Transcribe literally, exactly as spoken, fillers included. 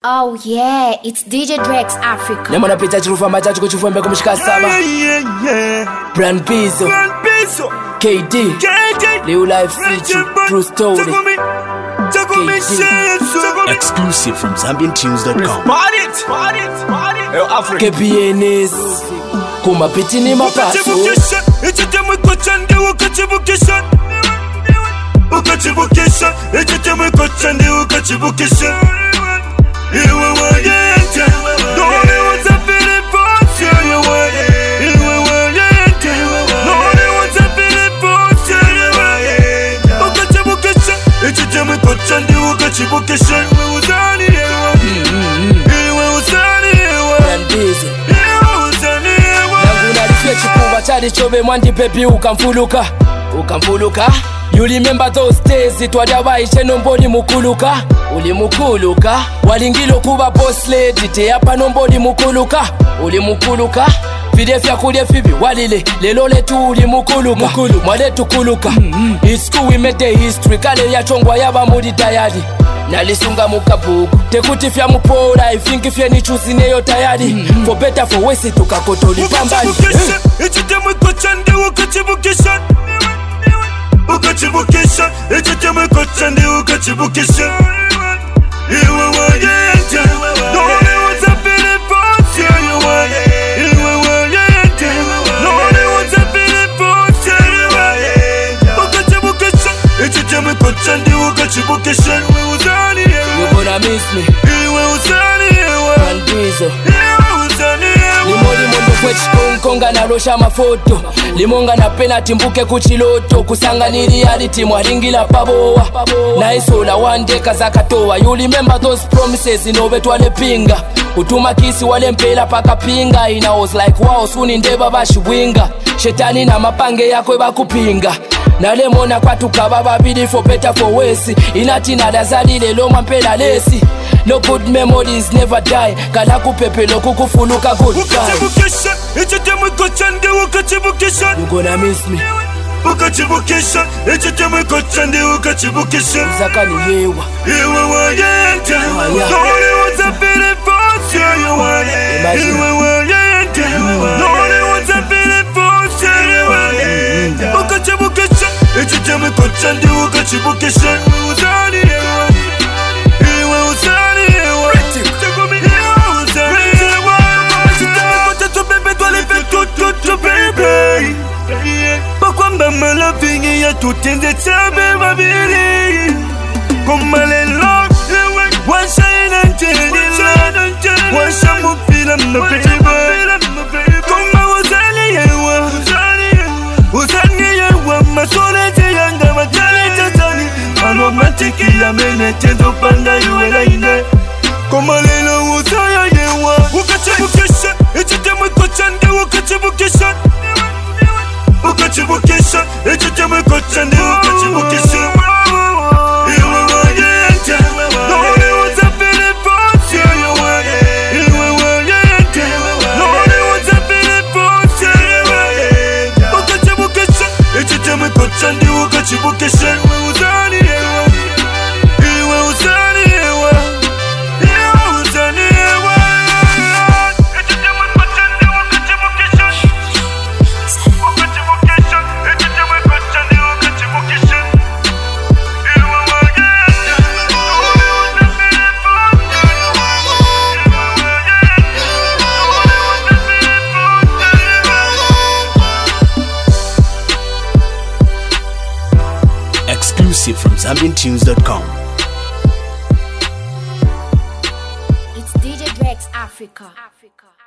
Oh yeah, it's D J Drex Africa. Nemo na pita chirufa machachu kuchufu mbeko mshika saba. Yeah, yeah, yeah. Brand Pizzo, Brand Pizzo, K D, K D, Live Life Feature, True Story, K D. Exclusive from Zambian Tunes dot com. Party, party, party. Yo, Africa. K P N S, kuma piti ni mapaso. Echete mwiko chande ukachibukisha. Ukachibukisha. Echete mwiko chande ukachibukisha. Iwe wayente. None watapili pote. Iwe wayente. Iwe wayente. None watapili pote. Iwe wayente. Ukachibukisha. Echete mwiko chande ukachibukisha. Iwe uzani ewa. Iwe uzani ewa. Brand Pizzo. Chipuva chali chobe mwandi pepi ukamfuluka Ukamfuluka You remember those days itwadya waishe nomboli mukuluka Uli mukuluka Walingilo kuba boss lady Teyapa nomboli mukuluka Uli mukuluka Vide fya kule fibi walile Lelo letu uli mukuluka Mwale tukuluka mm -hmm. It's cool we made the history Kale ya chongwa yaba mudi tayari Nalisunga mukabuku Tekuti fya mupora Ifingi fya ni chuzi neyo tayari mm -hmm. For better for wesi tukakotoli pambali Echete mwiko chande ukachibukisha. Ukachibukisha. Echete mwiko chande ukachibukisha. Iwe wayente. None watapili pote. Iwe wayente. Iwe wayente. None watapili pote. Iwe wayente. Ukachibukisha. Echete mwiko chande ukachibukisha. Iwe uzani ewa. You gonna miss me. Iwe uzani ewa. Brand Pizzo. Iwe uzani ewa. Limoli mondo kwechikonkonga nalosha mafoto Limonga na penalty mbuke kuchiloto Kusanga ni reality mwaringila pabowa Naisola one day kazakatowa You remember those promises inobe twale pinga Utuma kisi wale mpela paka pinga Ina was like wow suni ndeba bashibwinga Shetani na mapange yako bakupinga Nalemona kwa tukaba babidi for better for worse Inati nadazali lelo mampela lesi No good memories never die Kala kupepelo kukufuluka good time Ukachibukisha. Echete mwiko chande ukachibukisha. You gonna miss me. Ukachibukisha. Echete mwiko chande ukachibukisha. Zaka ni yewa. Iwe wayente. None watapili pote. Iwe wayente. Iwe wayente. None watapili pote. Iwe wayente. Ukachibukisha. Echete mwiko chande ukachibukisha. Iwe uzani ewa. Iwe uzani ewa. Iwe uzani ewa. Baby, bakwamba malavingi ya tutenze chabe babiri Kumalelo, washa inantelila Washa mupila mabeba Kuma uzani yewa Uzani yewa masolete yanga matale tatani Aromatiki ya mene tenzo panda yuela ine Kumalelo uzaya yewa Ukachibukisha, echete mwiko chande ukachibukisha Ukachibukisha, echete mwiko chande ukachibukisha Iwe wayente, none watapili pote. Iwe wayente, iwe wayente, none watapili pote. Iwe wayente, ukachibukisha, echete mwiko chande ukachibukisha. Iwe uzani ewa, iwe uzani ewa, iwe uzani ewa. Echete mwiko chande ukachibukisha. Ukachibukisha, echete mwiko chande ukachibukisha. Iwe wayente, none watapili pote. Iwe wayente, none watapili pote. Exclusive from Zambian Tunes dot com. It's D J Drex Africa. Africa.